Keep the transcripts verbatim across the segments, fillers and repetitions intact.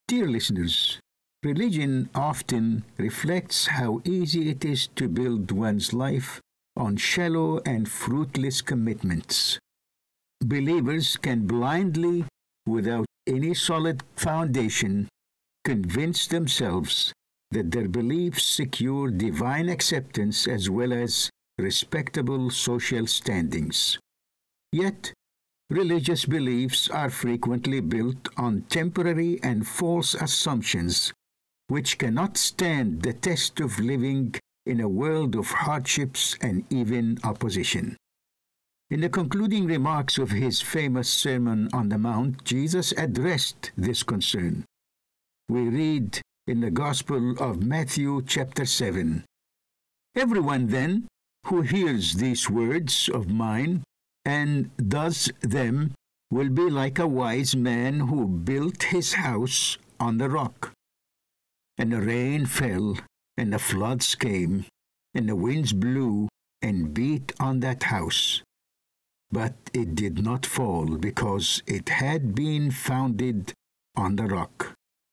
Dear listeners, religion often reflects how easy it is to build one's life on shallow and fruitless commitments. Believers can blindly, without any solid foundation, convince themselves that their beliefs secure divine acceptance as well as respectable social standings. Yet, religious beliefs are frequently built on temporary and false assumptions which cannot stand the test of living in a world of hardships and even opposition. In the concluding remarks of his famous Sermon on the Mount, Jesus addressed this concern. We read in the Gospel of Matthew chapter seven, "Everyone then who hears these words of mine and does them will be like a wise man who built his house on the rock. And the rain fell, and the floods came, and the winds blew and beat on that house. But it did not fall, because it had been founded on the rock.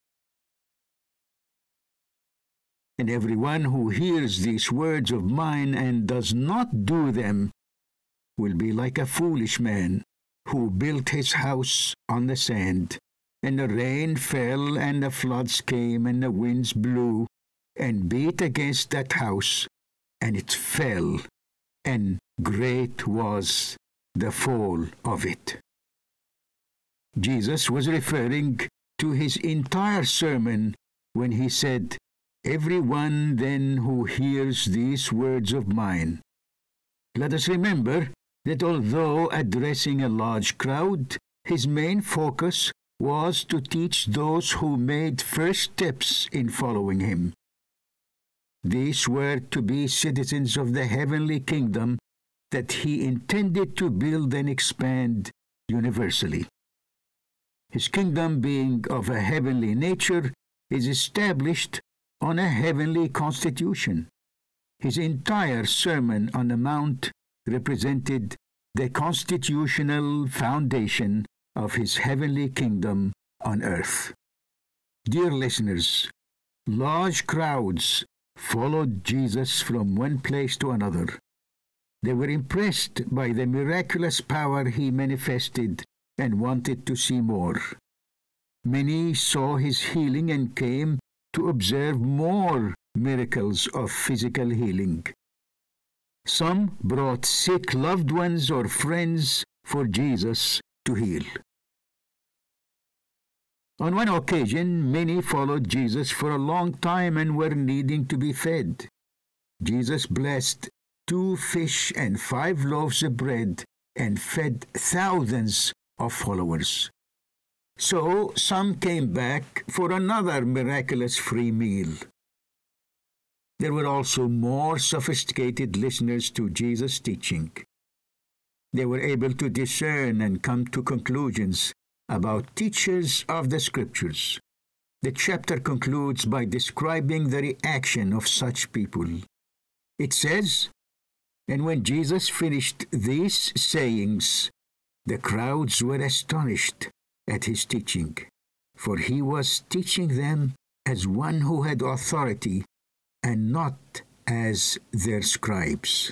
And everyone who hears these words of mine and does not do them will be like a foolish man who built his house on the sand. And the rain fell, and the floods came, and the winds blew and beat against that house, and it fell, and great was the fall of it." Jesus was referring to his entire sermon when he said, "Everyone then who hears these words of mine." Let us remember that although addressing a large crowd, his main focus was to teach those who made first steps in following him. These were to be citizens of the heavenly kingdom that he intended to build and expand universally. His kingdom, being of a heavenly nature, is established on a heavenly constitution. His entire Sermon on the Mount represented the constitutional foundation of his heavenly kingdom on earth. Dear listeners, large crowds followed Jesus from one place to another. They were impressed by the miraculous power he manifested and wanted to see more. Many saw his healing and came to observe more miracles of physical healing. Some brought sick loved ones or friends for Jesus to heal. On one occasion, many followed Jesus for a long time and were needing to be fed. Jesus blessed two fish and five loaves of bread and fed thousands of followers. So some came back for another miraculous free meal. There were also more sophisticated listeners to Jesus' teaching. They were able to discern and come to conclusions about teachers of the Scriptures. The chapter concludes by describing the reaction of such people. It says, "And when Jesus finished these sayings, the crowds were astonished at his teaching, for he was teaching them as one who had authority and not as their scribes."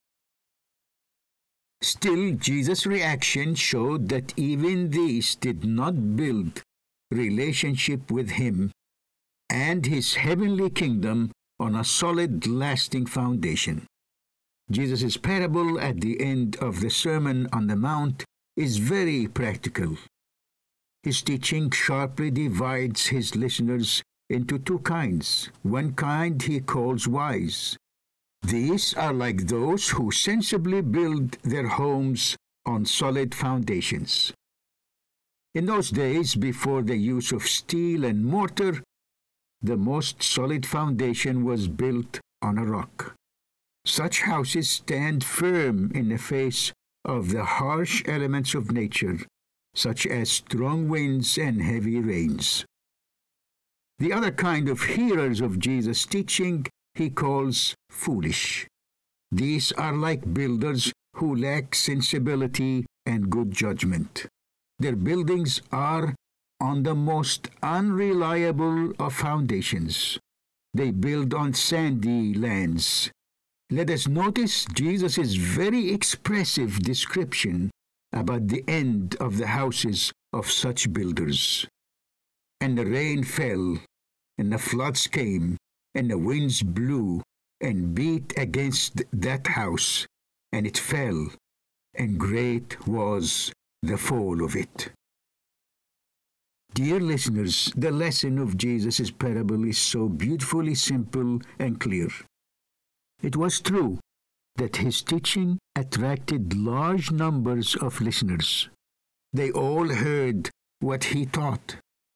Still, Jesus' reaction showed that even these did not build relationship with him and his heavenly kingdom on a solid, lasting foundation. Jesus' parable at the end of the Sermon on the Mount is very practical. His teaching sharply divides his listeners into two kinds. One kind he calls wise. These are like those who sensibly build their homes on solid foundations. In those days, before the use of steel and mortar, the most solid foundation was built on a rock. Such houses stand firm in the face of the harsh elements of nature, such as strong winds and heavy rains. The other kind of hearers of Jesus' teaching he calls foolish. These are like builders who lack sensibility and good judgment. Their buildings are on the most unreliable of foundations. They build on sandy lands. Let us notice Jesus' very expressive description about the end of the houses of such builders. And the rain fell, and the floods came, and the winds blew and beat against that house, and it fell, and great was the fall of it. Dear listeners, the lesson of Jesus' parable is so beautifully simple and clear. It was true that his teaching attracted large numbers of listeners. They all heard what he taught.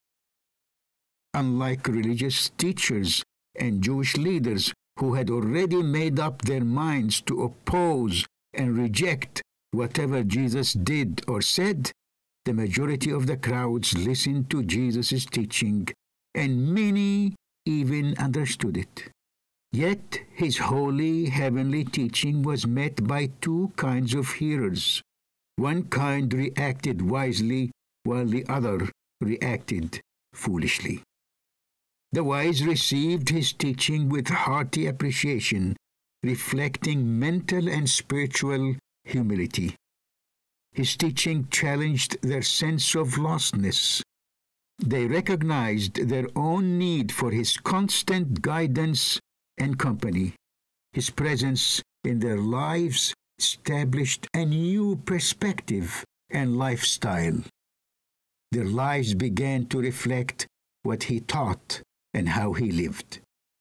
Unlike religious teachers and Jewish leaders who had already made up their minds to oppose and reject whatever Jesus did or said, the majority of the crowds listened to Jesus' teaching, and many even understood it. Yet his holy heavenly teaching was met by two kinds of hearers. One kind reacted wisely, while the other reacted foolishly. The wise received his teaching with hearty appreciation, reflecting mental and spiritual humility. His teaching challenged their sense of lostness. They recognized their own need for his constant guidance and company. His presence in their lives established a new perspective and lifestyle. Their lives began to reflect what he taught and how he lived.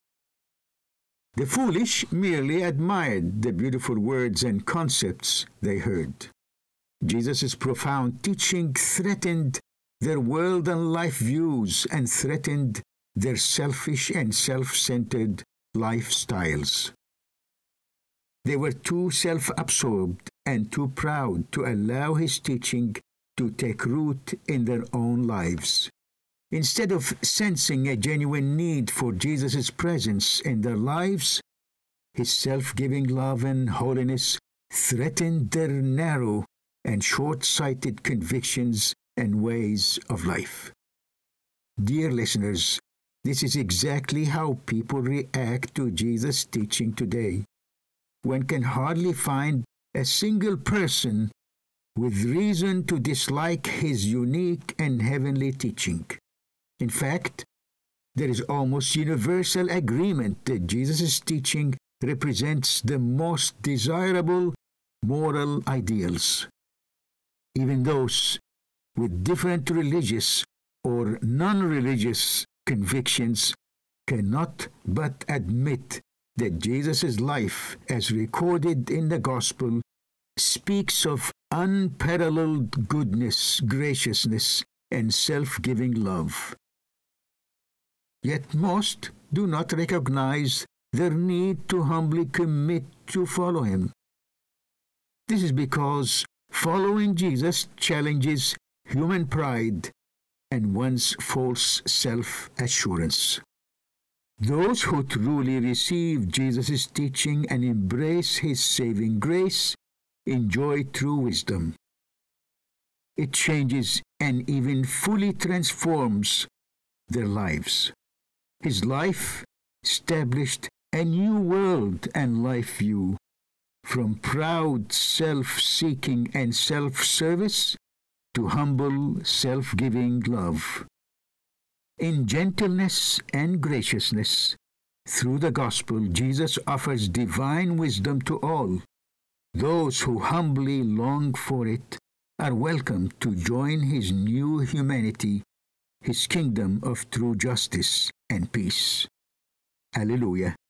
The foolish merely admired the beautiful words and concepts they heard. Jesus' profound teaching threatened their world and life views and threatened their selfish and self-centered lifestyles. They were too self-absorbed and too proud to allow his teaching to take root in their own lives. Instead of sensing a genuine need for Jesus' presence in their lives, his self-giving love and holiness threatened their narrow and short-sighted convictions and ways of life. Dear listeners, this is exactly how people react to Jesus' teaching today. One can hardly find a single person with reason to dislike his unique and heavenly teaching. In fact, there is almost universal agreement that Jesus' teaching represents the most desirable moral ideals. Even those with different religious or non-religious convictions cannot but admit that Jesus' life, as recorded in the Gospel, speaks of unparalleled goodness, graciousness, and self-giving love. Yet most do not recognize their need to humbly commit to follow him. This is because following Jesus challenges human pride and one's false self-assurance. Those who truly receive Jesus' teaching and embrace his saving grace enjoy true wisdom. It changes and even fully transforms their lives. His life established a new world and life view, from proud self-seeking and self-service to humble self-giving love. In gentleness and graciousness, through the gospel, Jesus offers divine wisdom to all. Those who humbly long for it are welcome to join his new humanity, his kingdom of true justice and peace. Hallelujah.